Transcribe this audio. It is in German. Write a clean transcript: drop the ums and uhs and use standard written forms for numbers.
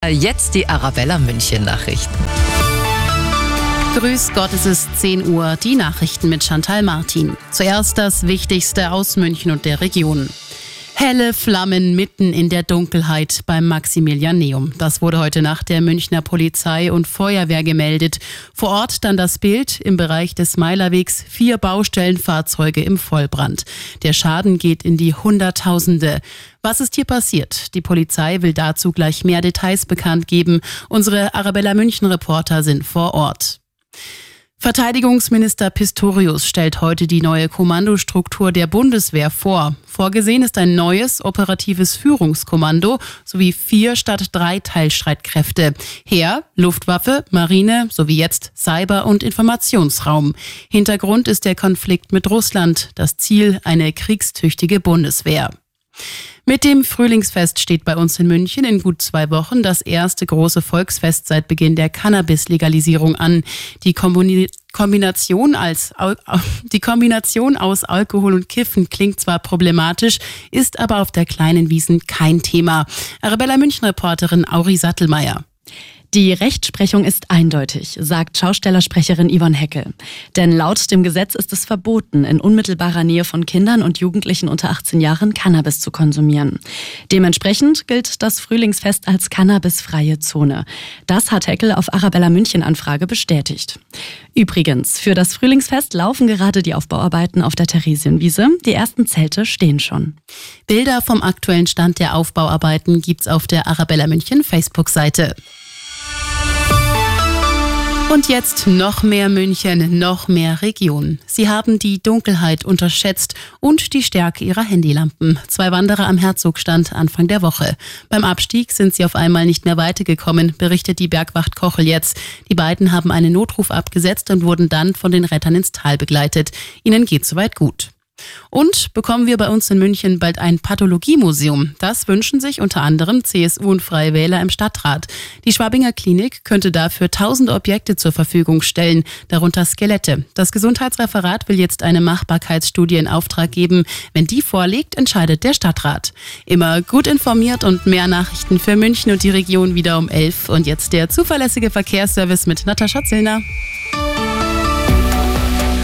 Jetzt die Arabella München Nachrichten. Grüß Gott, es ist 10 Uhr, die Nachrichten mit Chantal Martin. Zuerst das Wichtigste aus München und der Region. Helle Flammen mitten in der Dunkelheit beim Maximilianeum. Das wurde heute Nacht der Münchner Polizei und Feuerwehr gemeldet. Vor Ort dann das Bild im Bereich des Meilerwegs, 4 Baustellenfahrzeuge im Vollbrand. Der Schaden geht in die Hunderttausende. Was ist hier passiert? Die Polizei will dazu gleich mehr Details bekannt geben. Unsere Arabella München Reporter sind vor Ort. Verteidigungsminister Pistorius stellt heute die neue Kommandostruktur der Bundeswehr vor. Vorgesehen ist ein neues operatives Führungskommando sowie 4 statt 3 Teilstreitkräfte. Heer, Luftwaffe, Marine sowie jetzt Cyber- und Informationsraum. Hintergrund ist der Konflikt mit Russland. Das Ziel eine kriegstüchtige Bundeswehr. Mit dem Frühlingsfest steht bei uns in München in gut 2 Wochen das erste große Volksfest seit Beginn der Cannabis-Legalisierung an. Die Kombination aus Alkohol und Kiffen klingt zwar problematisch, ist aber auf der kleinen Wiesn kein Thema. Arabella München-Reporterin Auri Sattelmeier. Die Rechtsprechung ist eindeutig, sagt Schaustellersprecherin Yvonne Hecke. Denn laut dem Gesetz ist es verboten, in unmittelbarer Nähe von Kindern und Jugendlichen unter 18 Jahren Cannabis zu konsumieren. Dementsprechend gilt das Frühlingsfest als cannabisfreie Zone. Das hat Hecke auf Arabella München Anfrage bestätigt. Übrigens, für das Frühlingsfest laufen gerade die Aufbauarbeiten auf der Theresienwiese. Die ersten Zelte stehen schon. Bilder vom aktuellen Stand der Aufbauarbeiten gibt's auf der Arabella München Facebook-Seite. Und jetzt noch mehr München, noch mehr Region. Sie haben die Dunkelheit unterschätzt und die Stärke ihrer Handylampen. 2 Wanderer am Herzogstand Anfang der Woche. Beim Abstieg sind sie auf einmal nicht mehr weitergekommen, berichtet die Bergwacht Kochel jetzt. Die beiden haben einen Notruf abgesetzt und wurden dann von den Rettern ins Tal begleitet. Ihnen geht soweit gut. Und bekommen wir bei uns in München bald ein Pathologiemuseum. Das wünschen sich unter anderem CSU und Freie Wähler im Stadtrat. Die Schwabinger Klinik könnte dafür 1000 Objekte zur Verfügung stellen, darunter Skelette. Das Gesundheitsreferat will jetzt eine Machbarkeitsstudie in Auftrag geben. Wenn die vorliegt, entscheidet der Stadtrat. Immer gut informiert und mehr Nachrichten für München und die Region wieder um 11. Und jetzt der zuverlässige Verkehrsservice mit Natascha Zillner.